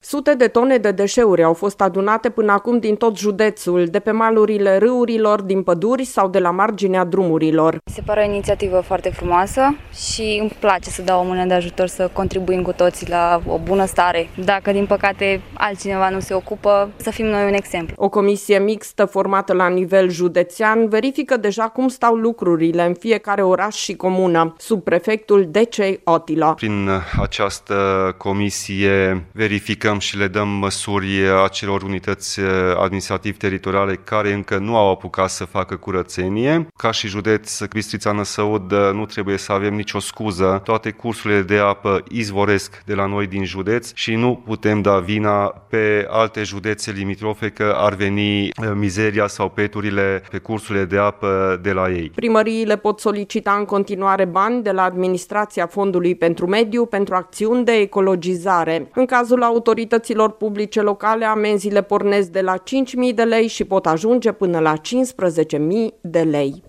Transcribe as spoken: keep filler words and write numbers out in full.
Sute de tone de deșeuri au fost adunate până acum din tot județul, de pe malurile râurilor, din păduri sau de la marginea drumurilor. Se pare o inițiativă foarte frumoasă și îmi place să dau o mână de ajutor, să contribuim cu toții la o bună stare. Dacă, din păcate, altcineva nu se ocupă, să fim noi un exemplu. O comisie mixtă formată la nivel județean verifică deja cum stau lucrurile în fiecare oraș și comună, sub prefectul Decei Otila. Prin această comisie verificăm și le dăm măsuri acelor unități administrativ-teritoriale care încă nu au apucat să facă curățenie. Ca și județ Bistrița-Năsăud nu trebuie să avem nicio scuză. Toate cursurile de apă izvoresc de la noi din județ și nu putem da vina pe alte județe limitrofe că ar veni mizeria sau peturile pe cursurile de apă de la ei. Primăriile pot solicita în continuare bani de la administrația Fondului pentru Mediu pentru acțiuni de ecologizare. În cazul autorităților publice locale, amenziile pornesc de la cinci mii de lei și pot ajunge până la cincisprezece mii de lei.